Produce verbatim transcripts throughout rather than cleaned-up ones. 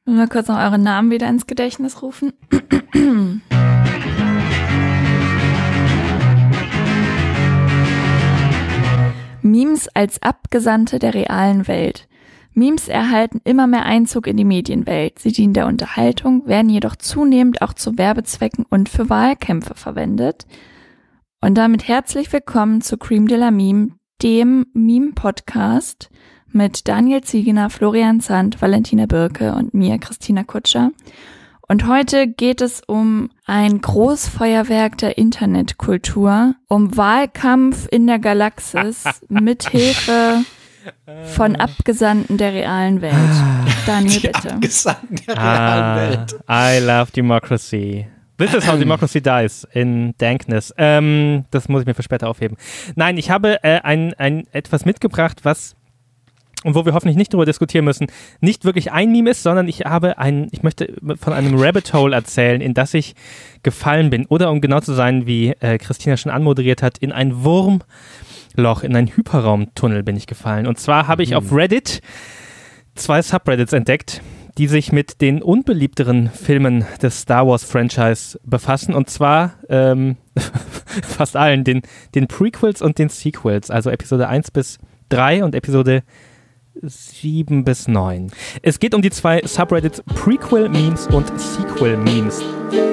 Wollen wir kurz noch euren Namen wieder ins Gedächtnis rufen? Memes als Abgesandte der realen Welt. Memes erhalten immer mehr Einzug in die Medienwelt. Sie dienen der Unterhaltung, werden jedoch zunehmend auch zu Werbezwecken und für Wahlkämpfe verwendet. Und damit herzlich willkommen zu Cream de la Meme, dem Meme-Podcast mit Daniel Ziegener, Florian Zandt, Valentina Birke und mir, Christina Kutscher. Und heute geht es um ein Großfeuerwerk der Internetkultur, um Wahlkampf in der Galaxis mithilfe von Abgesandten der realen Welt. Daniel, Die bitte. Abgesandten der realen ah, Welt. I love democracy. This is how democracy dies in Dankness. Ähm, das muss ich mir für später aufheben. Nein, ich habe äh, ein, ein etwas mitgebracht, was, und wo wir hoffentlich nicht darüber diskutieren müssen, nicht wirklich ein Meme ist, sondern ich habe ein, ich möchte von einem Rabbit Hole erzählen, in das ich gefallen bin. Oder um genau zu sein, wie äh, Christina schon anmoderiert hat, in ein Wurmloch, in einen Hyperraumtunnel bin ich gefallen. Und zwar habe ich Mhm. auf Reddit zwei Subreddits entdeckt, die sich mit den unbeliebteren Filmen des Star Wars Franchise befassen, und zwar ähm, fast allen, den, den Prequels und den Sequels, also Episode eins bis drei und Episode sieben bis neun. Es geht um die zwei Subreddits Prequel-Memes und Sequel-Memes.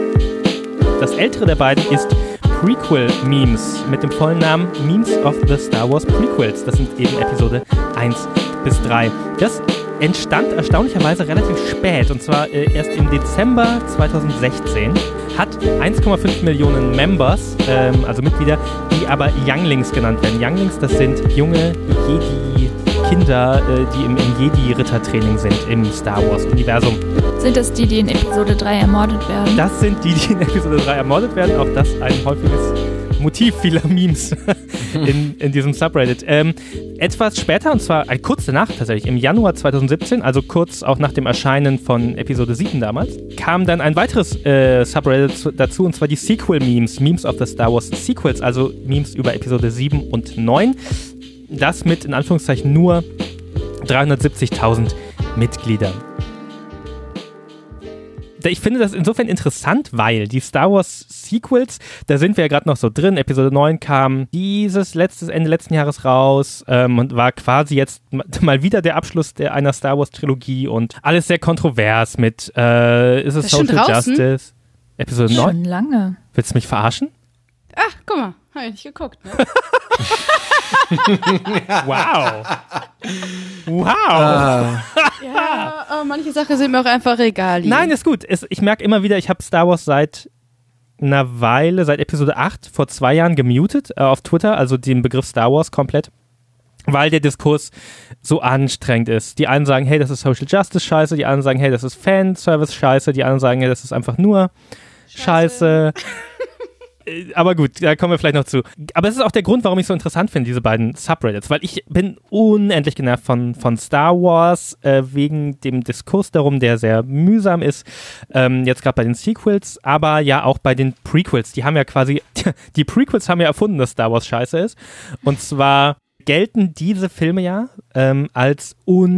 Das ältere der beiden ist Prequel-Memes mit dem vollen Namen Memes of the Star Wars Prequels. Das sind eben Episode eins bis drei. Das entstand erstaunlicherweise relativ spät, und zwar äh, erst im Dezember zweitausendsechzehn, hat eins Komma fünf Millionen Members, ähm, also Mitglieder, die aber Younglings genannt werden. Younglings, das sind junge Jedi-Kinder, äh, die im, im Jedi-Rittertraining sind im Star Wars-Universum. Sind das die, die in Episode drei ermordet werden? Das sind die, die in Episode drei ermordet werden. Auch das ein häufiges Motiv vieler Memes in, in diesem Subreddit. Ähm, etwas später, und zwar äh, kurz danach tatsächlich, im Januar zweitausendsiebzehn, also kurz auch nach dem Erscheinen von Episode sieben damals, kam dann ein weiteres äh, Subreddit zu, dazu, und zwar die Sequel-Memes, Memes of the Star Wars Sequels, also Memes über Episode sieben und neun. Das mit, in Anführungszeichen, nur dreihundertsiebzigtausend Mitgliedern. Ich finde das insofern interessant, weil die Star Wars Sequels, da sind wir ja gerade noch so drin. Episode neun kam dieses letztes, Ende letzten Jahres raus ähm, und war quasi jetzt mal wieder der Abschluss der, einer Star Wars Trilogie und alles sehr kontrovers mit äh, ist es Ist schon Social draußen? Justice? Episode neun? Schon lange. Willst du mich verarschen? Ach, guck mal, hab ich nicht geguckt, ne? Wow. Wow. Ah, Ja, aber manche Sachen sind mir auch einfach egal. Nein, ist gut. Es, ich merke immer wieder, ich habe Star Wars seit einer Weile, seit Episode acht, vor zwei Jahren gemutet äh, auf Twitter, also den Begriff Star Wars komplett, weil der Diskurs so anstrengend ist. Die einen sagen, hey, das ist Social Justice Scheiße, die anderen sagen, hey, das ist Fanservice Scheiße, die anderen sagen, hey, das ist einfach nur Scheiße. Aber gut, da kommen wir vielleicht noch zu. Aber es ist auch der Grund, warum ich so interessant finde, diese beiden Subreddits, weil ich bin unendlich genervt von, von Star Wars, äh, wegen dem Diskurs darum, der sehr mühsam ist, ähm, jetzt gerade bei den Sequels, aber ja auch bei den Prequels. Die haben ja quasi, die Prequels haben ja erfunden, dass Star Wars scheiße ist. Und zwar gelten diese Filme ja ähm, als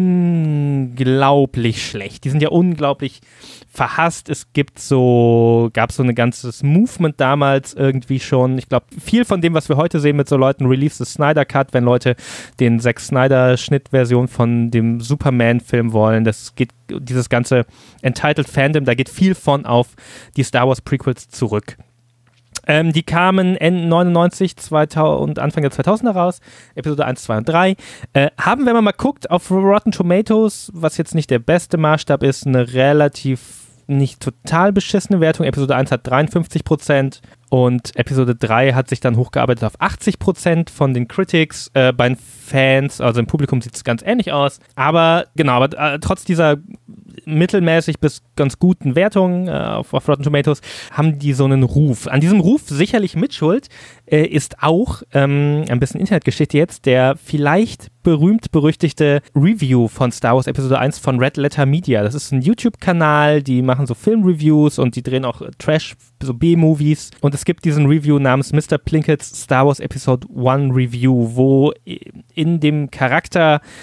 unglaublich schlecht. Die sind ja unglaublich verhasst. Es gibt so, gab so ein ganzes Movement damals irgendwie schon. Ich glaube, viel von dem, was wir heute sehen mit so Leuten, Release the Snyder Cut, wenn Leute den Zack Snyder Schnittversion von dem Superman-Film wollen, das geht, dieses ganze Entitled Fandom, da geht viel von auf die Star Wars Prequels zurück. Ähm, die kamen Ende neunundneunzig, zweitausend und Anfang der zweitausender raus, Episode eins, zwei und drei. Äh, haben, wenn man mal guckt, auf Rotten Tomatoes, was jetzt nicht der beste Maßstab ist, eine relativ nicht total beschissene Wertung. Episode eins hat dreiundfünfzig Prozent und Episode drei hat sich dann hochgearbeitet auf achtzig Prozent von den Critics. Äh, bei den Fans, also im Publikum sieht es ganz ähnlich aus. Aber genau, aber äh, trotz dieser mittelmäßig bis ganz guten Wertungen äh, auf, auf Rotten Tomatoes haben die so einen Ruf. An diesem Ruf sicherlich mitschuld äh, ist auch ähm, ein bisschen Internetgeschichte jetzt, der vielleicht berühmt-berüchtigte Review von Star Wars Episode eins von Red Letter Media. Das ist ein YouTube-Kanal, die machen so Filmreviews und die drehen auch Trash, so B-Movies. Und es gibt diesen Review namens Mister Plinkett's Star Wars Episode eins Review, wo in dem Charakter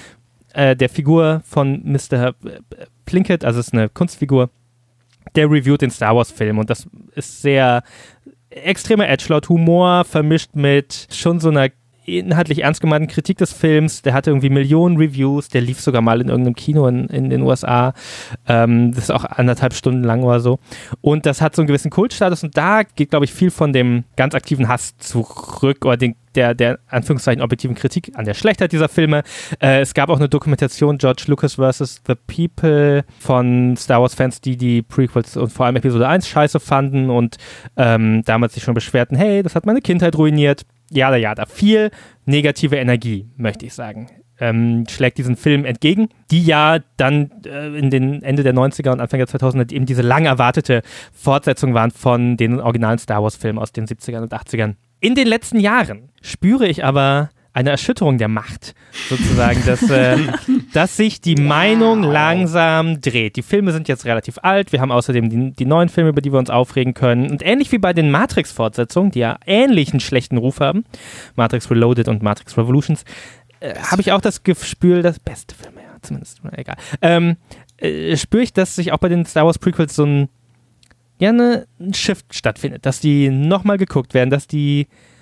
äh, der Figur von Mister Plinkett, also es ist eine Kunstfigur, der reviewt den Star Wars Film und das ist sehr extremer Edgelord, Humor vermischt mit schon so einer inhaltlich ernst gemeinten Kritik des Films. Der hatte irgendwie Millionen Reviews, der lief sogar mal in irgendeinem Kino in, in den U S A. Ähm, das ist auch anderthalb Stunden lang oder so. Und das hat so einen gewissen Kultstatus und da geht, glaube ich, viel von dem ganz aktiven Hass zurück oder den, der, der Anführungszeichen objektiven Kritik an der Schlechtheit dieser Filme. Äh, es gab auch eine Dokumentation, George Lucas versus. The People, von Star Wars Fans, die die Prequels und vor allem Episode eins scheiße fanden und ähm, damals sich schon beschwerten, hey, das hat meine Kindheit ruiniert. Ja, ja, da viel negative Energie, möchte ich sagen, ähm, schlägt diesen Film entgegen, die ja dann äh, in den Ende der neunziger und Anfang der zweitausender eben diese lang erwartete Fortsetzung waren von den originalen Star Wars Filmen aus den siebzigern und achtzigern. In den letzten Jahren spüre ich aber eine Erschütterung der Macht, sozusagen, dass, äh, dass sich die Meinung langsam dreht. Die Filme sind jetzt relativ alt, wir haben außerdem die, die neuen Filme, über die wir uns aufregen können und ähnlich wie bei den Matrix-Fortsetzungen, die ja ähnlichen schlechten Ruf haben, Matrix Reloaded und Matrix Revolutions, äh, habe ich auch das Gefühl, das beste Filme, ja, zumindest, egal, ähm, äh, spüre ich, dass sich auch bei den Star Wars Prequels so ein, ja, ne, ein Shift stattfindet, dass die nochmal geguckt werden, dass die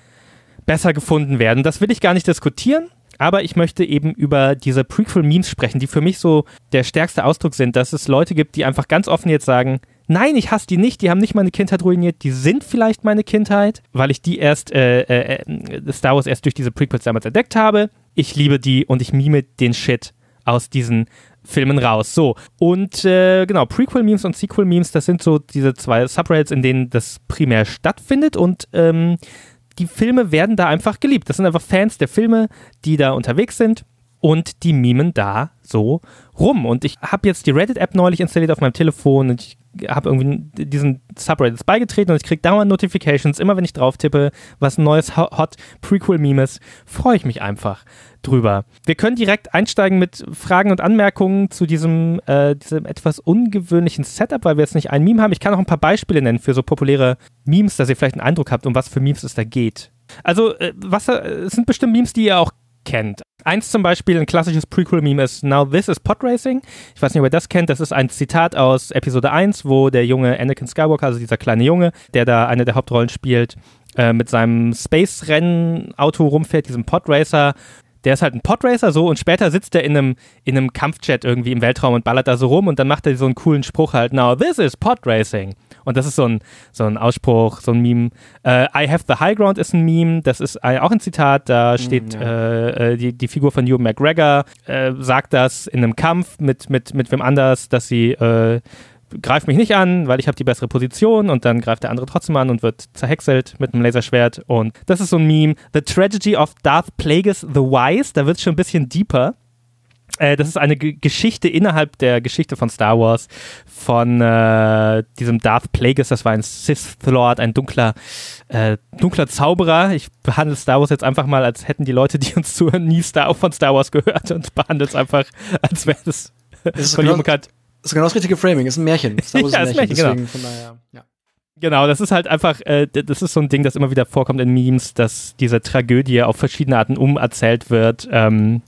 besser gefunden werden. Das will ich gar nicht diskutieren, aber ich möchte eben über diese Prequel-Memes sprechen, die für mich so der stärkste Ausdruck sind, dass es Leute gibt, die einfach ganz offen jetzt sagen, nein, ich hasse die nicht, die haben nicht meine Kindheit ruiniert, die sind vielleicht meine Kindheit, weil ich die erst, äh, äh, Star Wars erst durch diese Prequels damals entdeckt habe. Ich liebe die und ich meme den Shit aus diesen Filmen raus. So, und äh, genau, Prequel-Memes und Sequel-Memes, das sind so diese zwei Subreddits, in denen das primär stattfindet und ähm, die Filme werden da einfach geliebt. Das sind einfach Fans der Filme, die da unterwegs sind und die memen da so rum. Und ich habe jetzt die Reddit-App neulich installiert auf meinem Telefon und ich habe irgendwie diesen Subreddits beigetreten und ich kriege dauernd Notifications. Immer wenn ich drauf tippe, was ein neues Hot Prequel-Meme ist, freue ich mich einfach drüber. Wir können direkt einsteigen mit Fragen und Anmerkungen zu diesem, äh, diesem etwas ungewöhnlichen Setup, weil wir jetzt nicht ein Meme haben. Ich kann auch ein paar Beispiele nennen für so populäre Memes, dass ihr vielleicht einen Eindruck habt, um was für Memes es da geht. Also, äh, was, äh, es sind bestimmt Memes, die ihr auch kennt. Eins zum Beispiel, ein klassisches Prequel-Meme ist Now This is Pod Racing. Ich weiß nicht, ob ihr das kennt. Das ist ein Zitat aus Episode eins, wo der junge Anakin Skywalker, also dieser kleine Junge, der da eine der Hauptrollen spielt, äh, mit seinem Space-Rennen-Auto rumfährt, diesem Podracer. Der ist halt ein Podracer so und später sitzt er in einem, in einem Kampfjet irgendwie im Weltraum und ballert da so rum und dann macht er so einen coolen Spruch halt, Now this is Pod Racing. Und das ist so ein, so ein Ausspruch, so ein Meme. Uh, I have the high ground ist ein Meme, das ist ein, auch ein Zitat, da steht mm, ja. äh, die, die Figur von Ewan McGregor, äh, sagt das in einem Kampf mit, mit, mit wem anders, dass sie äh, greift mich nicht an, weil ich habe die bessere Position und dann greift der andere trotzdem an und wird zerhäckselt mit einem Laserschwert und das ist so ein Meme. The Tragedy of Darth Plagueis the Wise, da wird es schon ein bisschen deeper. Äh, das ist eine G- Geschichte innerhalb der Geschichte von Star Wars von äh, diesem Darth Plagueis, das war ein Sith Lord, ein dunkler, äh, dunkler Zauberer. Ich behandle Star Wars jetzt einfach mal, als hätten die Leute, die uns zuhören, nie Star von Star Wars gehört und behandle es einfach, als wäre das von jedem bekannt. Das ist genau das richtige Framing, das ist ein Märchen. Star Wars ja, ist ein Märchen, Märchen, deswegen genau. Von daher, ja. Genau, das ist halt einfach, äh, das ist so ein Ding, das immer wieder vorkommt in Memes, dass diese Tragödie auf verschiedene Arten umerzählt wird ähm,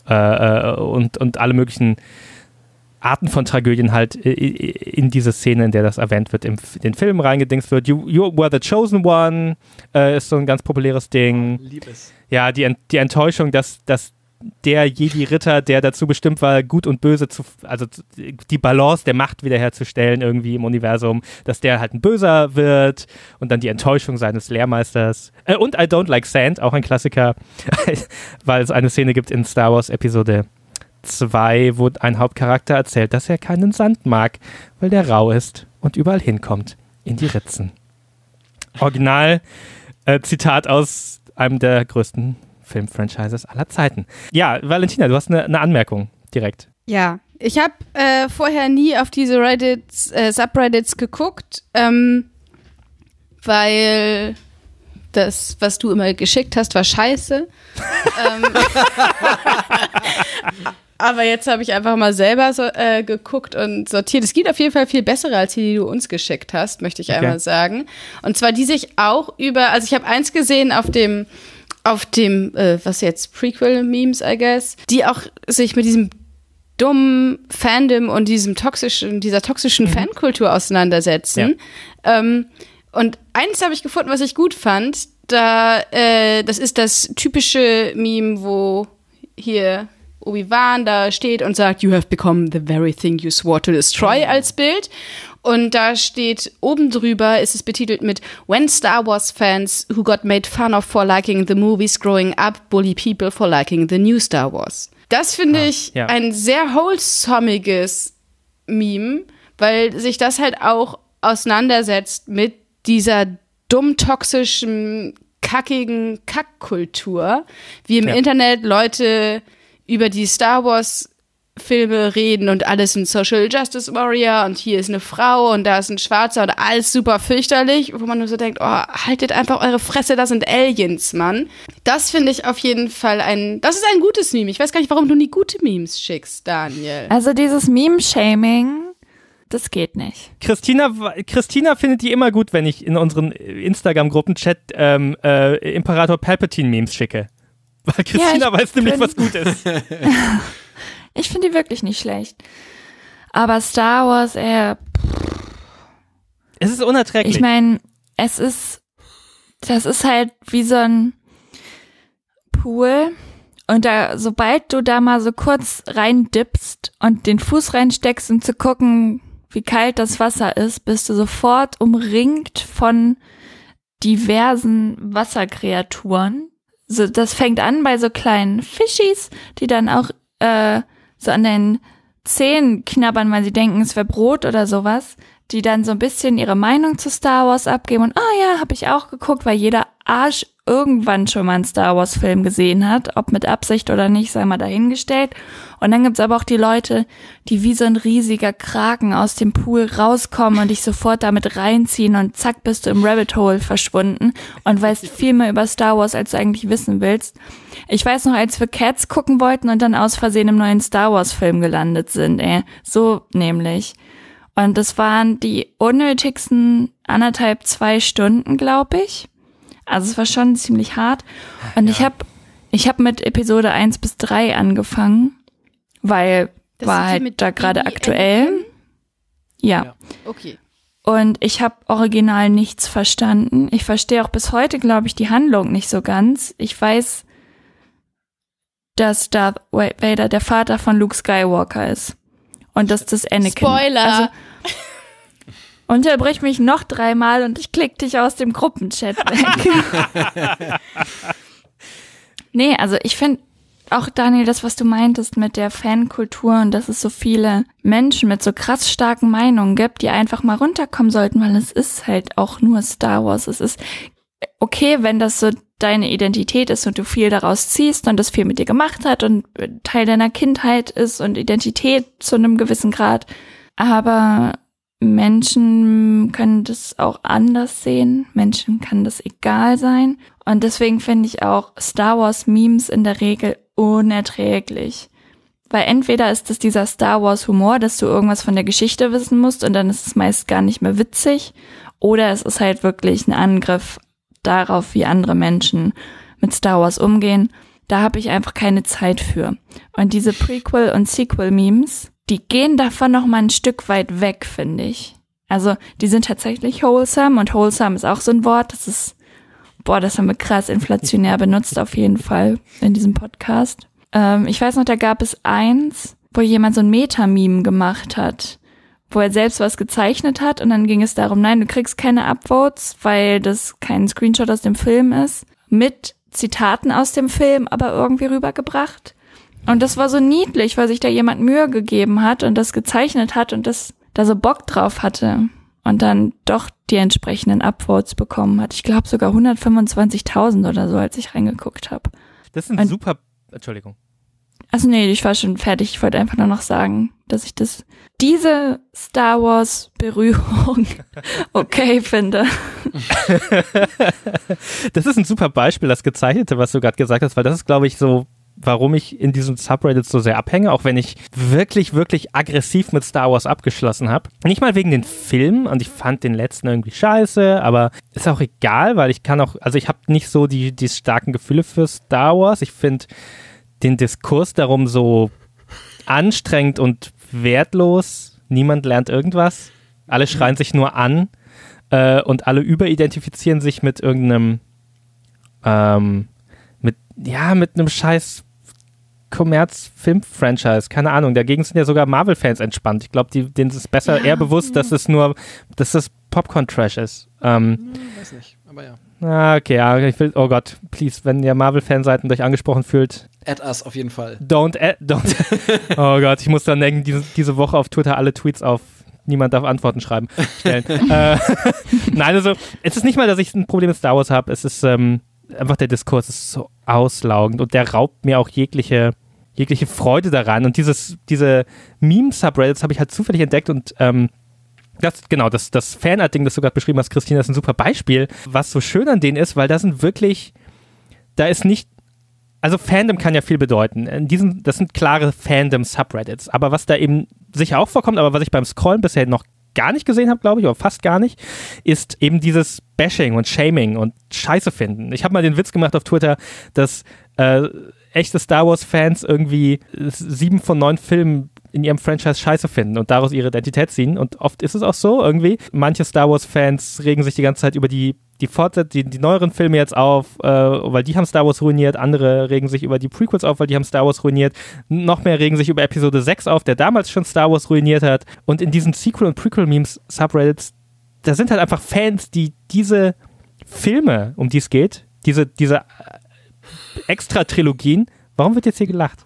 äh, und, und alle möglichen Arten von Tragödien halt in diese Szene, in der das erwähnt wird, in den Film reingedingst wird. You, you were the chosen one äh, ist so ein ganz populäres Ding. Oh, lieb es. Ja, die, die Enttäuschung, dass, dass der Jedi-Ritter, der dazu bestimmt war, Gut und Böse zu, also die Balance der Macht wiederherzustellen irgendwie im Universum, dass der halt ein Böser wird und dann die Enttäuschung seines Lehrmeisters. Äh, und I Don't Like Sand, auch ein Klassiker, weil es eine Szene gibt in Star Wars Episode zwei, wo ein Hauptcharakter erzählt, dass er keinen Sand mag, weil der rau ist und überall hinkommt, in die Ritzen. Original äh, Zitat aus einem der größten Filmfranchises aller Zeiten. Ja, Valentina, du hast eine, eine Anmerkung direkt. Ja, ich habe äh, vorher nie auf diese Reddits, äh, Subreddits geguckt, ähm, weil das, was du immer geschickt hast, war scheiße. ähm, aber jetzt habe ich einfach mal selber so, äh, geguckt und sortiert. Es gibt auf jeden Fall viel bessere als die, die du uns geschickt hast, möchte ich okay. einmal sagen. Und zwar die sich auch über, also ich habe eins gesehen auf dem auf dem, äh, was jetzt, Prequel-Memes, I guess, die auch sich mit diesem dummen Fandom und diesem toxischen, dieser toxischen mhm. Fankultur auseinandersetzen. Ja. Ähm, und eins habe ich gefunden, was ich gut fand, da, äh, das ist das typische Meme, wo hier Obi-Wan da steht und sagt, you have become the very thing you swore to destroy mhm. als Bild. Und da steht oben drüber, ist es betitelt mit When Star Wars fans who got made fun of for liking the movies growing up bully people for liking the new Star Wars. Das finde ah, ich ja. ein sehr wholesomiges Meme, weil sich das halt auch auseinandersetzt mit dieser dumm toxischen, kackigen Kackkultur, wie im ja. Internet Leute über die Star Wars Filme reden und alles ein Social Justice Warrior und hier ist eine Frau und da ist ein Schwarzer und alles super fürchterlich, wo man nur so denkt, oh, haltet einfach eure Fresse, das sind Aliens, Mann. Das finde ich auf jeden Fall ein, das ist ein gutes Meme. Ich weiß gar nicht, warum du nie gute Memes schickst, Daniel. Also dieses Meme-Shaming, das geht nicht. Christina, Christina findet die immer gut, wenn ich in unseren Instagram-Gruppen-Chat ähm, äh, Imperator Palpatine-Memes schicke. Weil Christina ja, weiß nämlich, was gut ist. Ich finde die wirklich nicht schlecht. Aber Star Wars, eher. Es ist unerträglich. Ich meine, es ist. Das ist halt wie so ein Pool. Und da, sobald du da mal so kurz rein dippst und den Fuß reinsteckst, um zu gucken, wie kalt das Wasser ist, bist du sofort umringt von diversen Wasserkreaturen. So, das fängt an bei so kleinen Fischis, die dann auch äh, so an den Zähnen knabbern, weil sie denken, es wäre Brot oder sowas, die dann so ein bisschen ihre Meinung zu Star Wars abgeben und, oh ja, habe ich auch geguckt, weil jeder Arsch irgendwann schon mal einen Star Wars Film gesehen hat, ob mit Absicht oder nicht, sei mal dahingestellt. Und dann gibt's aber auch die Leute, die wie so ein riesiger Kraken aus dem Pool rauskommen und dich sofort damit reinziehen und zack, bist du im Rabbit Hole verschwunden und weißt viel mehr über Star Wars, als du eigentlich wissen willst. Ich weiß noch, als wir Cats gucken wollten und dann aus Versehen im neuen Star Wars Film gelandet sind, ey. So nämlich. Und das waren die unnötigsten anderthalb, zwei Stunden, glaube ich. Also es war schon ziemlich hart. Und ja. ich habe ich hab mit Episode eins bis drei angefangen, weil das war halt da gerade aktuell. Ja. ja. Okay. Und ich habe original nichts verstanden. Ich verstehe auch bis heute, glaube ich, die Handlung nicht so ganz. Ich weiß, dass Darth Vader der Vater von Luke Skywalker ist. Und dass das Anakin. Spoiler! Also, unterbrich mich noch dreimal und ich klick dich aus dem Gruppenchat weg. Nee, also ich finde auch, Daniel, das, was du meintest mit der Fankultur und dass es so viele Menschen mit so krass starken Meinungen gibt, die einfach mal runterkommen sollten, weil es ist halt auch nur Star Wars. Es ist okay, wenn das so deine Identität ist und du viel daraus ziehst und das viel mit dir gemacht hat und Teil deiner Kindheit ist und Identität zu einem gewissen Grad. Aber Menschen können das auch anders sehen. Menschen kann das egal sein. Und deswegen finde ich auch Star Wars Memes in der Regel unerträglich. Weil entweder ist es dieser Star Wars Humor, dass du irgendwas von der Geschichte wissen musst und dann ist es meist gar nicht mehr witzig. Oder es ist halt wirklich ein Angriff darauf, wie andere Menschen mit Star Wars umgehen. Da habe ich einfach keine Zeit für. Und diese Prequel- und Sequel-Memes, die gehen davon noch mal ein Stück weit weg, finde ich. Also die sind tatsächlich wholesome und wholesome ist auch so ein Wort, das ist, boah, das haben wir krass inflationär benutzt auf jeden Fall in diesem Podcast. Ähm, ich weiß noch, da gab es eins, wo jemand so ein Meta-Meme gemacht hat, wo er selbst was gezeichnet hat und dann ging es darum, nein, du kriegst keine Upvotes, weil das kein Screenshot aus dem Film ist, mit Zitaten aus dem Film, aber irgendwie rübergebracht. Und das war so niedlich, weil sich da jemand Mühe gegeben hat und das gezeichnet hat und das da so Bock drauf hatte und dann doch die entsprechenden Upvotes bekommen hat. Ich glaube sogar hundertfünfundzwanzigtausend oder so, als ich reingeguckt habe. Das sind und, super... Entschuldigung. Also nee, ich war schon fertig. Ich wollte einfach nur noch sagen, dass ich das diese Star Wars Berührung okay finde. Das ist ein super Beispiel, das Gezeichnete, was du gerade gesagt hast, weil das ist, glaube ich, so warum ich in diesen Subreddits so sehr abhänge, auch wenn ich wirklich, wirklich aggressiv mit Star Wars abgeschlossen habe. Nicht mal wegen den Filmen, und ich fand den letzten irgendwie scheiße, aber ist auch egal, weil ich kann auch, also ich habe nicht so die, die starken Gefühle für Star Wars. Ich finde den Diskurs darum so anstrengend und wertlos. Niemand lernt irgendwas. Alle schreien sich nur an äh, und alle überidentifizieren sich mit irgendeinem ähm, mit, ja, mit einem scheiß Kommerz-Film-Franchise, keine Ahnung. Dagegen sind ja sogar Marvel-Fans entspannt. Ich glaube, denen ist es besser, ja. eher bewusst, dass es nur, dass das Popcorn-Trash ist. Ähm, hm, weiß nicht, aber ja. Ah, okay, ja, ich will, oh Gott, please, wenn ihr Marvel-Fan seid und euch angesprochen fühlt. Add us auf jeden Fall. Don't, add, don't. Oh Gott, ich muss dann denken, diese, diese Woche auf Twitter alle Tweets auf niemand darf Antworten schreiben, stellen. äh, Nein, also, es ist nicht mal, dass ich ein Problem mit Star Wars habe, es ist ähm, einfach der Diskurs ist so auslaugend und der raubt mir auch jegliche, jegliche Freude daran und dieses, diese Meme-Subreddits habe ich halt zufällig entdeckt und ähm, Das, genau, das, das Fanart-Ding, das du gerade beschrieben hast, Christina, ist ein super Beispiel, was so schön an denen ist, weil da sind wirklich, da ist nicht, also Fandom kann ja viel bedeuten. In diesen, das sind klare Fandom-Subreddits, aber was da eben sicher auch vorkommt, aber was ich beim Scrollen bisher noch gar nicht gesehen habe, glaube ich, oder fast gar nicht, ist eben dieses Bashing und Shaming und Scheiße finden. Ich habe mal den Witz gemacht auf Twitter, dass äh, echte Star Wars-Fans irgendwie sieben von neun Filmen in ihrem Franchise Scheiße finden und daraus ihre Identität ziehen. Und oft ist es auch so irgendwie. Manche Star Wars-Fans regen sich die ganze Zeit über die, die, Fortset- die, die neueren Filme jetzt auf, äh, weil die haben Star Wars ruiniert. Andere regen sich über die Prequels auf, weil die haben Star Wars ruiniert. Noch mehr regen sich über Episode sechs auf, der damals schon Star Wars ruiniert hat. Und in diesen Sequel- und Prequel-Memes-Subreddits, da sind halt einfach Fans, die diese Filme, um die es geht, diese, diese Extra-Trilogien, warum wird jetzt hier gelacht?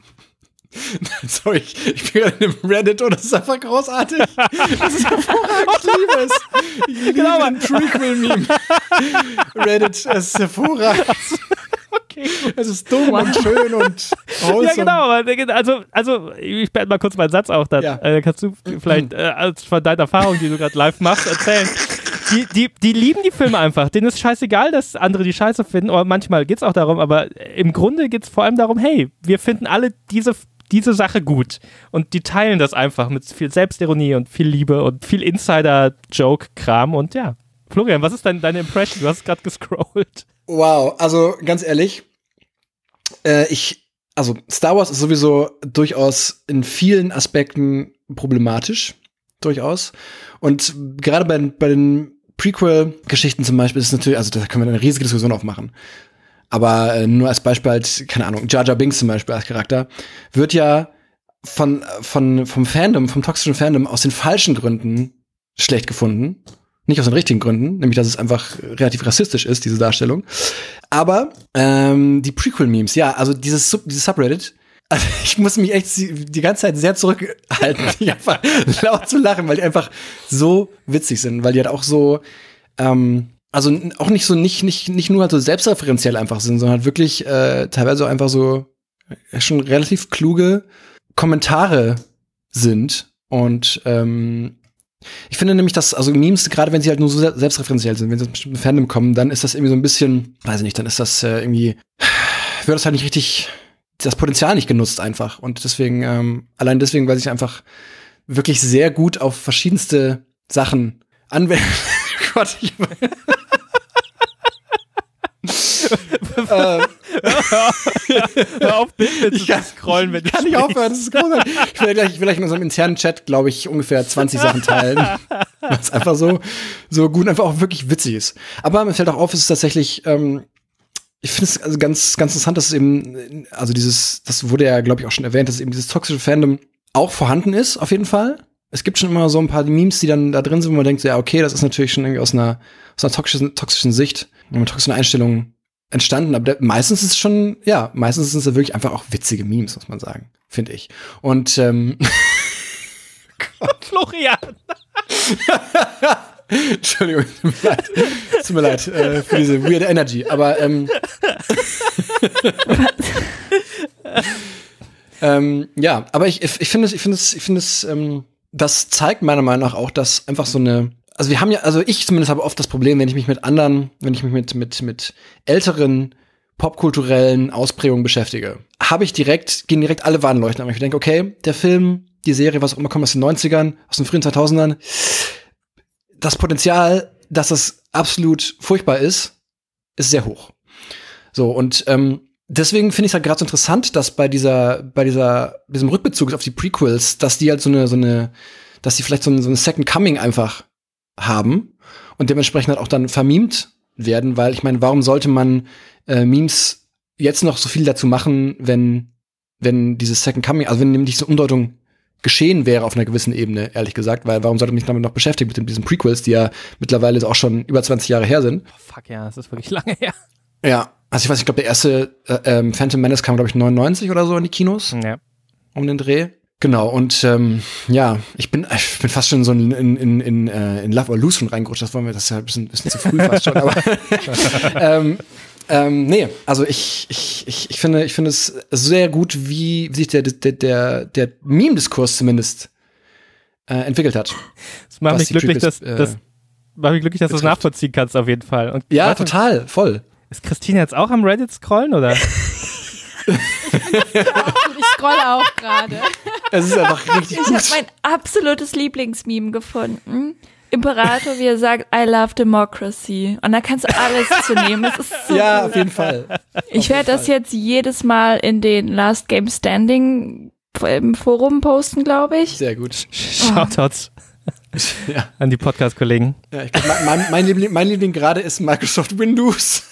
Sorry, ich, ich bin gerade in einem Reddit und das ist einfach großartig. Das ist hervorragend, ich liebe es. Ich liebe genau, den Prequel-Meme. Reddit, es ist hervorragend. Okay. Es ist dumm wow. und schön und wholesome. Ja, genau. Also, also ich beende mal kurz meinen Satz auch dann. Ja. Äh, kannst du vielleicht äh, als von deiner Erfahrung, die du gerade live machst, erzählen? Die, die, die lieben die Filme einfach. Denen ist scheißegal, dass andere die scheiße finden. Oder manchmal geht es auch darum, aber im Grunde geht es vor allem darum, hey, wir finden alle diese diese Sache gut. Und die teilen das einfach mit viel Selbstironie und viel Liebe und viel Insider-Joke-Kram. Und ja, Florian, was ist dein, deine Impression? Du hast gerade gescrollt. Wow, also ganz ehrlich, äh, ich, also Star Wars ist sowieso durchaus in vielen Aspekten problematisch. Durchaus. Und gerade bei, bei den Prequel-Geschichten zum Beispiel ist es natürlich, also da können wir eine riesige Diskussion aufmachen. Aber äh, nur als Beispiel halt, keine Ahnung, Jar Jar Binks zum Beispiel als Charakter, wird ja von, von, vom Fandom, vom toxischen Fandom aus den falschen Gründen schlecht gefunden. Nicht aus den richtigen Gründen, nämlich dass es einfach relativ rassistisch ist, diese Darstellung. Aber ähm, die Prequel-Memes, ja, also dieses, Sub, dieses Subreddit, also ich muss mich echt die ganze Zeit sehr zurückhalten, einfach laut zu lachen, weil die einfach so witzig sind, weil die halt auch so ähm, also auch nicht so, nicht, nicht, nicht nur halt so selbstreferenziell einfach sind, sondern halt wirklich äh, teilweise auch einfach so schon relativ kluge Kommentare sind. Und ähm, ich finde nämlich, dass, also Memes, gerade wenn sie halt nur so selbstreferenziell sind, wenn sie aus einem bestimmten Fandom kommen, dann ist das irgendwie so ein bisschen, weiß ich nicht, dann ist das äh, irgendwie, wird das halt nicht richtig, das Potenzial nicht genutzt einfach. Und deswegen, ähm, allein deswegen, weil sich einfach wirklich sehr gut auf verschiedenste Sachen anwenden. Gott, ich Hör auf, Bildwitze zu scrollen, wenn du kann nicht aufhören, das ist großartig. Ich will gleich, ich will gleich in unserem internen Chat, glaube ich, ungefähr zwanzig Sachen teilen. Was einfach so, so gut, einfach auch wirklich witzig ist. Aber mir fällt auch auf, es ist tatsächlich, ähm, ich finde es also ganz, ganz interessant, dass es eben, also dieses, das wurde ja, glaube ich, auch schon erwähnt, dass eben dieses toxische Fandom auch vorhanden ist, auf jeden Fall. Es gibt schon immer so ein paar Memes, die dann da drin sind, wo man denkt, ja, okay, das ist natürlich schon irgendwie aus einer, aus einer toxischen, toxischen Sicht, einer toxischen Einstellung entstanden, aber der, meistens ist es schon, ja, meistens sind es ja wirklich einfach auch witzige Memes, muss man sagen, finde ich. Und, ähm Gott, Florian! Entschuldigung, tut mir leid, tut mir leid äh, für diese weird Energy, aber, ähm ähm, ja, aber ich, ich finde es, ich finde es, ich finde es, ähm, das zeigt meiner Meinung nach auch, dass einfach so eine, also wir haben ja, also ich zumindest habe oft das Problem, wenn ich mich mit anderen, wenn ich mich mit mit mit älteren popkulturellen Ausprägungen beschäftige, habe ich direkt, gehen direkt alle Warnleuchten an. Ich denke, okay, der Film, die Serie, was auch immer kommt aus den neunzigern, aus den frühen zweitausendern, das Potenzial, dass es absolut furchtbar ist, ist sehr hoch. So, und ähm, deswegen finde ich es halt gerade so interessant, dass bei dieser, bei dieser, diesem Rückbezug auf die Prequels, dass die halt so eine, so eine, dass die vielleicht so eine, so eine Second Coming einfach haben und dementsprechend halt auch dann vermemt werden, weil ich meine, warum sollte man äh, Memes jetzt noch so viel dazu machen, wenn, wenn dieses Second Coming, also wenn nämlich diese Umdeutung geschehen wäre auf einer gewissen Ebene, ehrlich gesagt, weil warum sollte man sich damit noch beschäftigen mit diesen Prequels, die ja mittlerweile auch schon über zwanzig Jahre her sind. Oh, fuck ja, das ist wirklich lange her. Ja, also ich weiß, ich glaube, der erste äh, ähm, Phantom Menace kam, glaube ich, neunundneunzig oder so in die Kinos. Ja. Um den Dreh. Genau, und ähm, ja, ich bin, ich bin fast schon so in, in, in, in, äh, in Love or Lose schon reingerutscht, das wollen wir, das ist ja ein bisschen, bisschen zu früh fast schon, aber ähm, ähm, nee, also ich, ich, ich, ich finde, ich finde es sehr gut, wie sich der, der, der, der Meme-Diskurs zumindest äh, entwickelt hat. Das macht mich glücklich, dass, äh, das macht mich glücklich, dass du es nachvollziehen kannst, auf jeden Fall. Und ja, warte, total, voll. Ist Christine jetzt auch am Reddit scrollen, oder? Ich scrolle auch gerade. Es ist einfach richtig Ich gut. habe mein absolutes Lieblingsmeme gefunden. Imperator, wie er sagt, I love democracy. Und da kannst du alles zu nehmen. Es ist so Ja, gut. auf jeden Fall. Ich werde das jetzt jedes Mal in den Last Game Standing im Forum posten, glaube ich. Sehr gut. Shoutouts Ja. an die Podcast-Kollegen. Ja, ich glaub, mein, mein, mein Liebling, mein Liebling gerade ist Microsoft Windows.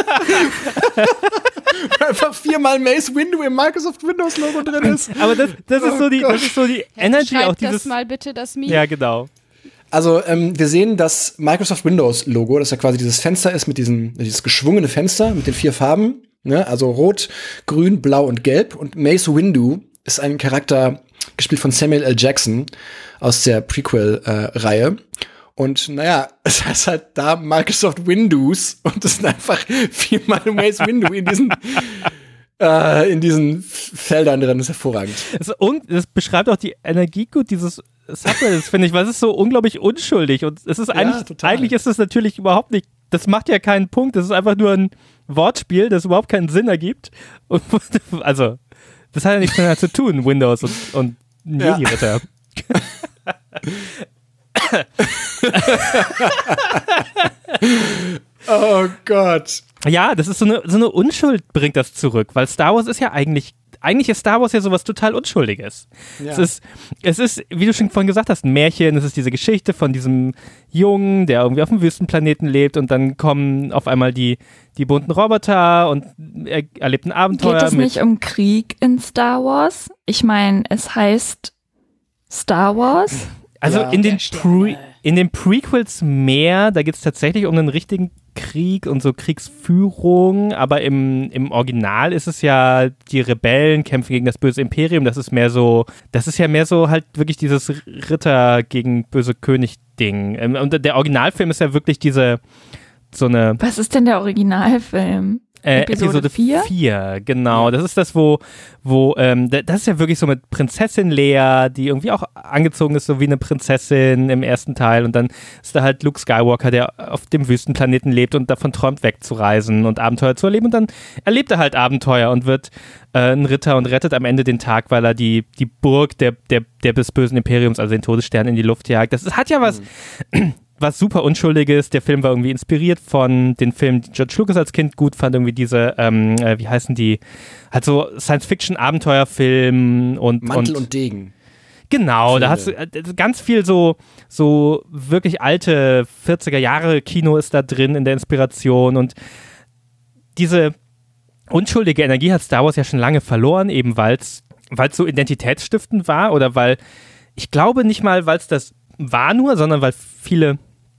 Einfach viermal Mace Window im Microsoft Windows Logo drin ist. Aber das, das ist Oh so die, Gott. das ist so die Energy Schreib auch dieses. das mal bitte, das Meme. Ja, genau. Also ähm, wir sehen das Microsoft Windows Logo, das ja quasi dieses Fenster ist mit diesem, dieses geschwungene Fenster mit den vier Farben, ne? Also rot, grün, blau und gelb. Und Mace Windu ist ein Charakter gespielt von Samuel L. Jackson aus der Prequel-Reihe. Äh, Und naja, es heißt halt da Microsoft Windows und es sind einfach viermal Mace Windu in diesen äh, in diesen Feldern drin. Das ist hervorragend. Das, ist un- das beschreibt auch die Energie gut dieses Subreddits, finde ich, weil es ist so unglaublich unschuldig und es ist eigentlich, total. eigentlich ist es natürlich überhaupt nicht, das macht ja keinen Punkt, das ist einfach nur ein Wortspiel, das überhaupt keinen Sinn ergibt. Und, also, das hat ja nichts mehr zu tun, Windows und, und Ja. Jedi-Ritter. Oh Gott. Ja, das ist so eine, so eine Unschuld bringt das zurück, weil Star Wars ist ja eigentlich, eigentlich ist Star Wars ja sowas total Unschuldiges. Ja. Es ist, es ist, wie du schon vorhin gesagt hast, ein Märchen, es ist diese Geschichte von diesem Jungen, der irgendwie auf dem Wüstenplaneten lebt und dann kommen auf einmal die, die bunten Roboter und er erlebt ein Abenteuer. Geht es mit, nicht um Krieg in Star Wars? Ich meine, es heißt Star Wars. Also Ja. in, den Der Pre- in den Prequels mehr, da geht es tatsächlich um einen richtigen Krieg und so Kriegsführung, aber im, im Original ist es ja, die Rebellen kämpfen gegen das böse Imperium, das ist mehr so, das ist ja mehr so halt wirklich dieses Ritter gegen böse König-Ding. Ähm, Und der Originalfilm ist ja wirklich diese, so eine Was ist denn der Originalfilm? Äh, Episode Episode vier? vier, genau. Das ist das, wo, wo, ähm, da- das ist ja wirklich so mit Prinzessin Leia, die irgendwie auch angezogen ist, so wie eine Prinzessin im ersten Teil. Und dann ist da halt Luke Skywalker, der auf dem Wüstenplaneten lebt und davon träumt, wegzureisen und Abenteuer zu erleben. Und dann erlebt er halt Abenteuer und wird äh, ein Ritter und rettet am Ende den Tag, weil er die, die Burg der, der, der des bösen Imperiums, also den Todesstern, in die Luft jagt. Das hat ja was. Mhm. was super Unschuldiges. Der Film war irgendwie inspiriert von den Filmen, die George Lucas als Kind gut fand, irgendwie diese, ähm, äh, wie heißen die, halt so Science-Fiction-Abenteuerfilm und Mantel und, und Degen. genau, da Filme. hast du äh, ganz viel so, so wirklich alte vierziger Jahre Kino ist da drin in der Inspiration und diese unschuldige Energie hat Star Wars ja schon lange verloren, eben weil es so identitätsstiftend war oder weil, ich glaube nicht mal, weil es das war nur, sondern weil viele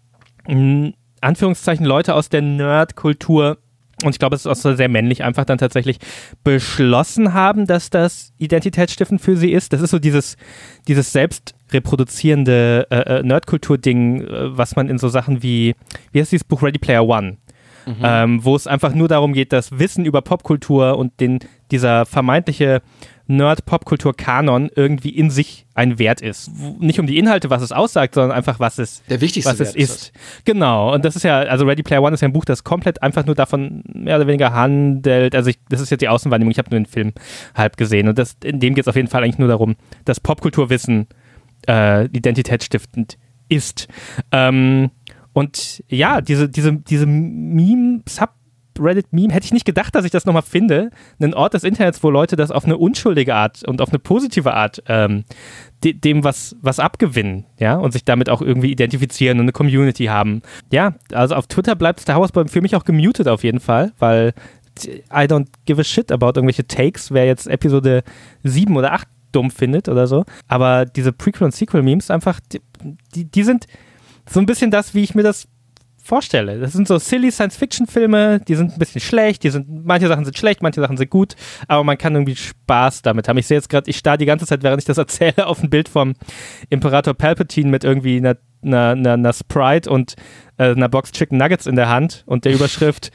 in Anführungszeichen Leute aus der Nerd-Kultur, und ich glaube, es ist auch so sehr männlich, einfach dann tatsächlich beschlossen haben, dass das identitätsstiftend für sie ist. Das ist so dieses, dieses selbstreproduzierende äh, äh, Nerd-Kultur-Ding, äh, was man in so Sachen wie, wie heißt dieses Buch Ready Player One? Mhm. Ähm, wo es einfach nur darum geht, dass Wissen über Popkultur und den, dieser vermeintliche Nerd-Popkultur-Kanon irgendwie in sich ein Wert ist. Nicht um die Inhalte, was es aussagt, sondern einfach, was es, Der wichtigste was es Wert ist. ist Genau. Und das ist ja, also Ready Player One ist ja ein Buch, das komplett einfach nur davon mehr oder weniger handelt. Also ich, das ist jetzt die Außenwahrnehmung, ich habe nur den Film halb gesehen. Und das, in dem geht es auf jeden Fall eigentlich nur darum, dass Popkulturwissen äh, identitätsstiftend ist. Ähm, und ja, diese, diese, diese Meme-Sub Reddit-Meme, hätte ich nicht gedacht, dass ich das nochmal finde. Ein Ort des Internets, wo Leute das auf eine unschuldige Art und auf eine positive Art ähm, de- dem was, was abgewinnen, ja, und sich damit auch irgendwie identifizieren und eine Community haben. Ja, also auf Twitter bleibt Star Wars für mich auch gemutet auf jeden Fall, weil I don't give a shit about irgendwelche Takes, wer jetzt Episode sieben oder acht dumm findet oder so. Aber diese Prequel- und Sequel-Memes einfach, die, die sind so ein bisschen das, wie ich mir das vorstelle. Das sind so silly Science-Fiction-Filme, die sind ein bisschen schlecht, die sind, manche Sachen sind schlecht, manche Sachen sind gut, aber man kann irgendwie Spaß damit haben. Ich sehe jetzt gerade, ich starre die ganze Zeit, während ich das erzähle, auf ein Bild vom Imperator Palpatine mit irgendwie einer, einer, einer, einer Sprite und äh, einer Box Chicken Nuggets in der Hand und der Überschrift,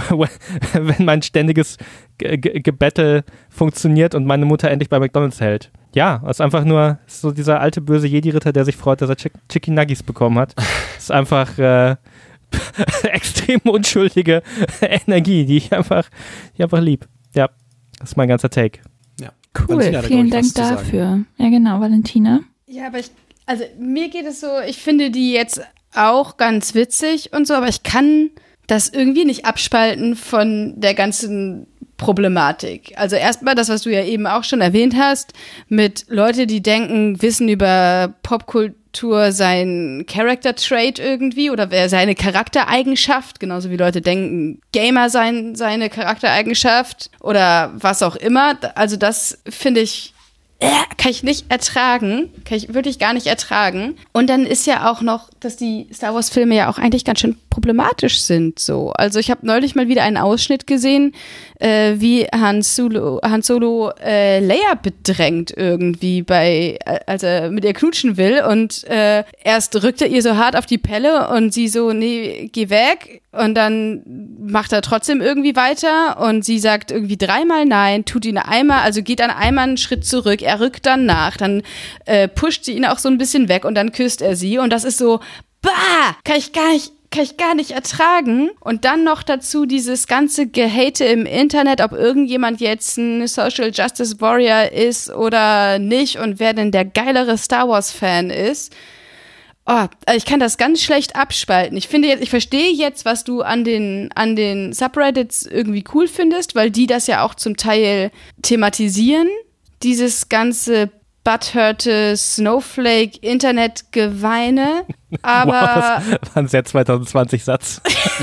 wenn mein ständiges Ge- Ge- Gebettel funktioniert und meine Mutter endlich bei McDonald's hält. Ja, es ist einfach nur ist so dieser alte böse Jedi-Ritter, der sich freut, dass er Chick- Chicken Nuggets bekommen hat. Es ist einfach äh, extrem unschuldige Energie, die ich einfach, die ich einfach lieb. Ja, das ist mein ganzer Take. Ja. Cool, Valentina, da vielen glaub ich, Dank was zu sagen. dafür. Ja, genau, Valentina. Ja, aber ich, also mir geht es so, ich finde die jetzt auch ganz witzig und so, aber ich kann das irgendwie nicht abspalten von der ganzen Problematik. Also erstmal das, was du ja eben auch schon erwähnt hast, mit Leute, die denken, Wissen über Popkultur sein Character-Trait irgendwie oder wer seine Charaktereigenschaft, genauso wie Leute denken, Gamer sein seine Charaktereigenschaft oder was auch immer. Also das finde ich Äh, kann ich nicht ertragen, kann ich wirklich gar nicht ertragen. Und dann ist ja auch noch, dass die Star Wars Filme ja auch eigentlich ganz schön problematisch sind, so. Also ich habe neulich mal wieder einen Ausschnitt gesehen, äh, wie Han Solo, Han Solo äh, Leia bedrängt irgendwie bei, äh, als er mit ihr knutschen will und äh, erst rückt er ihr so hart auf die Pelle und sie so, nee, geh weg. Und dann macht er trotzdem irgendwie weiter und sie sagt irgendwie dreimal nein, tut ihn einmal, also geht dann einmal einen Schritt zurück, er rückt dann nach, dann äh, pusht sie ihn auch so ein bisschen weg und dann küsst er sie und das ist so, bah, kann ich gar nicht, kann ich gar nicht ertragen. Und dann noch dazu dieses ganze Gehate im Internet, ob irgendjemand jetzt ein Social Justice Warrior ist oder nicht und wer denn der geilere Star Wars Fan ist. Oh, ich kann das ganz schlecht abspalten. Ich finde jetzt, ich verstehe jetzt, was du an den, an den Subreddits irgendwie cool findest, weil die das ja auch zum Teil thematisieren. Dieses ganze butthurte Snowflake-Internet-Geweine. Aber. Wow, das war ein sehr zwanzig zwanzig-Satz.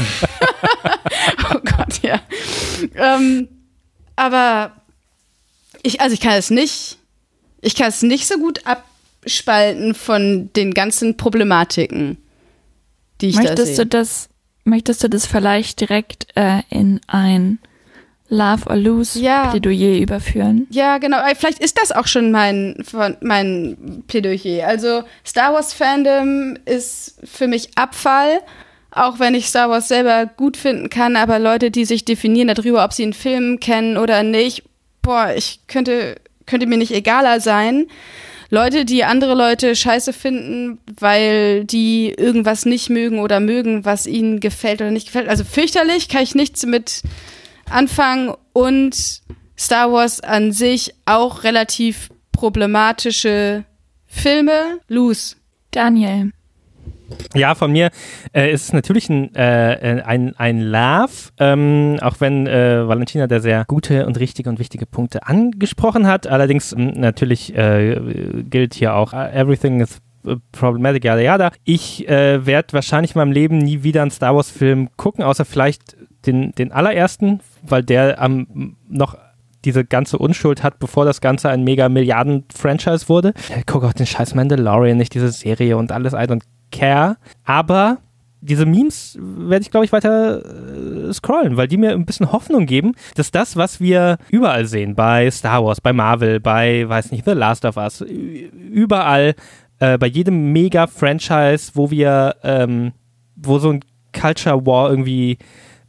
Oh Gott, ja. Ähm, aber ich, also ich kann es nicht, ich kann es nicht so gut ab spalten von den ganzen Problematiken, die ich Möchtest da sehe. du das, möchtest du das vielleicht direkt äh, in ein Love or Lose Ja. Plädoyer überführen? Ja, genau. Vielleicht ist das auch schon mein, von- mein Plädoyer. Also Star Wars Fandom ist für mich Abfall, auch wenn ich Star Wars selber gut finden kann, aber Leute, die sich definieren darüber, ob sie einen Film kennen oder nicht, boah, ich könnte, könnte mir nicht egaler sein. Leute, die andere Leute scheiße finden, weil die irgendwas nicht mögen oder mögen, was ihnen gefällt oder nicht gefällt. Also fürchterlich, kann ich nichts mit anfangen. Und Star Wars an sich auch relativ problematische Filme. Loose. Daniel. Ja, von mir äh, ist es natürlich ein, äh, ein, ein Love, ähm, auch wenn äh, Valentina da sehr gute und richtige und wichtige Punkte angesprochen hat. Allerdings m, natürlich äh, gilt hier auch, uh, everything is problematic, yada yada. Ich äh, werde wahrscheinlich in meinem Leben nie wieder einen Star Wars Film gucken, außer vielleicht den, den allerersten, weil der am ähm, noch diese ganze Unschuld hat, bevor das Ganze ein mega Milliarden-Franchise wurde. Ich gucke auch den scheiß Mandalorian, nicht diese Serie und alles, I don't care. Aber diese Memes werde ich, glaube ich, weiter äh, scrollen, weil die mir ein bisschen Hoffnung geben, dass das, was wir überall sehen, bei Star Wars, bei Marvel, bei, weiß nicht, The Last of Us, überall, äh, bei jedem Mega-Franchise, wo wir, ähm, wo so ein Culture War irgendwie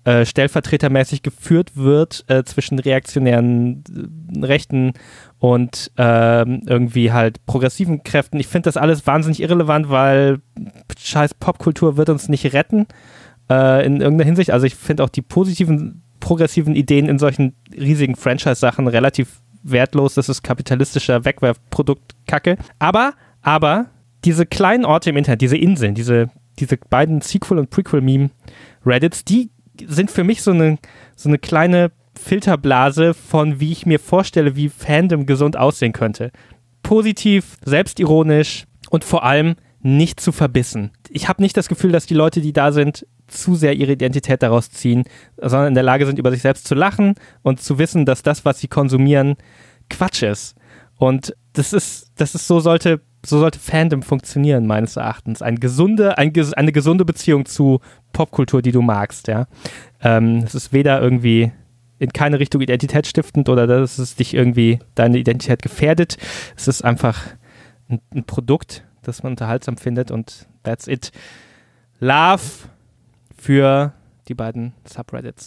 äh, stellvertretermäßig geführt wird äh, zwischen reaktionären äh, Rechten und ähm, irgendwie halt progressiven Kräften. Ich finde das alles wahnsinnig irrelevant, weil scheiß Popkultur wird uns nicht retten äh, in irgendeiner Hinsicht. Also ich finde auch die positiven, progressiven Ideen in solchen riesigen Franchise-Sachen relativ wertlos. Das ist kapitalistischer Wegwerfprodukt-Kacke. Aber, aber diese kleinen Orte im Internet, diese Inseln, diese, diese beiden Sequel- und Prequel-Meme-Reddits, die sind für mich so eine, so eine kleine Filterblase von, wie ich mir vorstelle, wie Fandom gesund aussehen könnte. Positiv, selbstironisch und vor allem nicht zu verbissen. Ich habe nicht das Gefühl, dass die Leute, die da sind, zu sehr ihre Identität daraus ziehen, sondern in der Lage sind, über sich selbst zu lachen und zu wissen, dass das, was sie konsumieren, Quatsch ist. Und das ist, das ist so sollte, so sollte Fandom funktionieren, meines Erachtens. Eine gesunde, ein, eine gesunde Beziehung zu Popkultur, die du magst, ja. Ähm, es ist weder irgendwie in keine Richtung identitätsstiftend oder dass es dich irgendwie deine Identität gefährdet. Es ist einfach ein, ein Produkt, das man unterhaltsam findet und that's it. Love für die beiden Subreddits.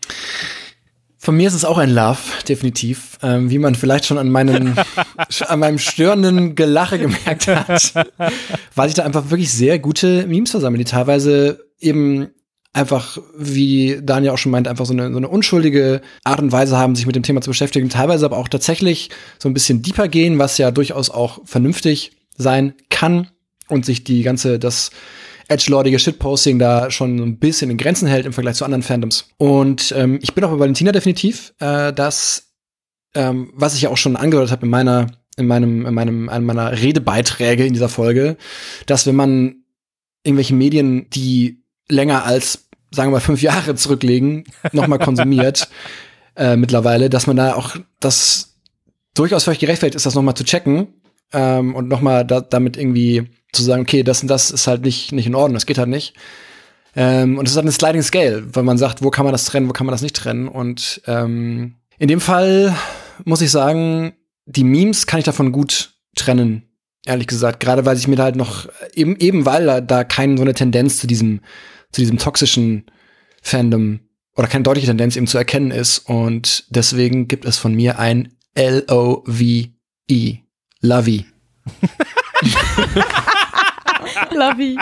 Von mir ist es auch ein Love, definitiv. Ähm, wie man vielleicht schon an, meinen, an meinem störenden Gelache gemerkt hat, weil ich da einfach wirklich sehr gute Memes versammle, die teilweise eben einfach, wie Daniel auch schon meint, einfach so eine, so eine unschuldige Art und Weise haben, sich mit dem Thema zu beschäftigen, teilweise aber auch tatsächlich so ein bisschen deeper gehen, was ja durchaus auch vernünftig sein kann und sich die ganze, das edgelordige Shitposting da schon ein bisschen in Grenzen hält im Vergleich zu anderen Fandoms. Und ähm, ich bin auch bei Valentina definitiv, äh, dass, ähm, was ich ja auch schon angedeutet habe in meiner, in meinem, in meinem, in meiner Redebeiträge in dieser Folge, dass wenn man irgendwelche Medien, die länger als, sagen wir mal, fünf Jahre zurücklegen, nochmal konsumiert, äh, mittlerweile, dass man da auch das durchaus völlig gerechtfertigt ist, das nochmal zu checken ähm, und nochmal da, damit irgendwie zu sagen, okay, das und das ist halt nicht, nicht in Ordnung, das geht halt nicht. Ähm, und es ist halt eine Sliding Scale, weil man sagt, wo kann man das trennen, wo kann man das nicht trennen. Und ähm, in dem Fall muss ich sagen, die Memes kann ich davon gut trennen, ehrlich gesagt. Gerade weil ich mir da halt noch, eben, eben weil da, da keine so eine Tendenz zu diesem, zu diesem toxischen Fandom oder keine deutliche Tendenz eben zu erkennen ist. Und deswegen gibt es von mir ein L O V E. Lovey. Lovey.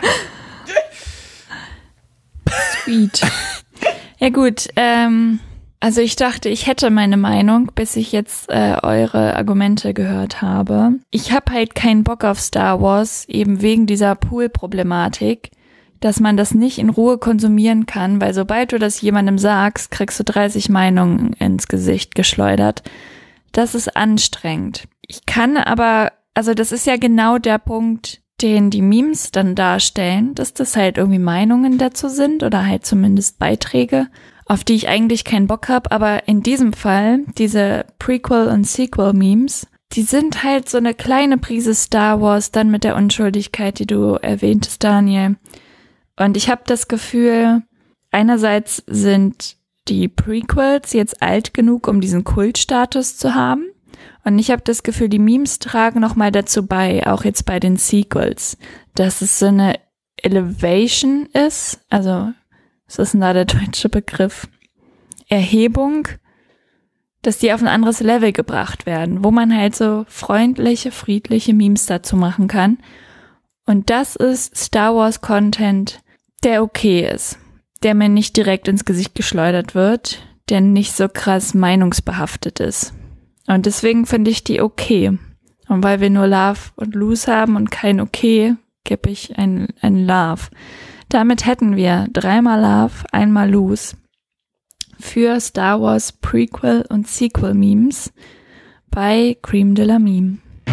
Sweet. Ja gut, ähm, also ich dachte, ich hätte meine Meinung, bis ich jetzt äh, eure Argumente gehört habe. Ich habe halt keinen Bock auf Star Wars, eben wegen dieser Pool-Problematik, dass man das nicht in Ruhe konsumieren kann, weil sobald du das jemandem sagst, kriegst du dreißig Meinungen ins Gesicht geschleudert. Das ist anstrengend. Ich kann aber, also das ist ja genau der Punkt, den die Memes dann darstellen, dass das halt irgendwie Meinungen dazu sind oder halt zumindest Beiträge, auf die ich eigentlich keinen Bock habe. Aber in diesem Fall, diese Prequel- und Sequel-Memes, die sind halt so eine kleine Prise Star Wars, dann mit der Unschuldigkeit, die du erwähntest, Daniel. Und ich habe das Gefühl, einerseits sind die Prequels jetzt alt genug, um diesen Kultstatus zu haben. Und ich habe das Gefühl, die Memes tragen noch mal dazu bei, auch jetzt bei den Sequels, dass es so eine Elevation ist. Also, was ist denn da der deutsche Begriff? Erhebung, dass die auf ein anderes Level gebracht werden, wo man halt so freundliche, friedliche Memes dazu machen kann. Und das ist Star Wars Content, der okay ist, der mir nicht direkt ins Gesicht geschleudert wird, der nicht so krass meinungsbehaftet ist. Und deswegen finde ich die okay. Und weil wir nur Love und Lose haben und kein Okay, gebe ich ein, ein Love. Damit hätten wir dreimal Love, einmal Lose für Star Wars Prequel und Sequel Memes bei Cream de la Meme.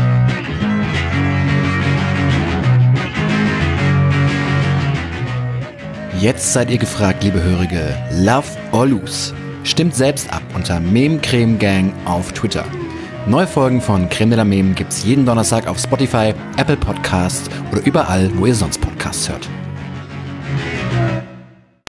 Jetzt seid ihr gefragt, liebe Hörige. Love or Lose? Stimmt selbst ab unter Meme Creme Gang auf Twitter. Neue Folgen von Creme de la Meme gibt's jeden Donnerstag auf Spotify, Apple Podcasts oder überall, wo ihr sonst Podcasts hört.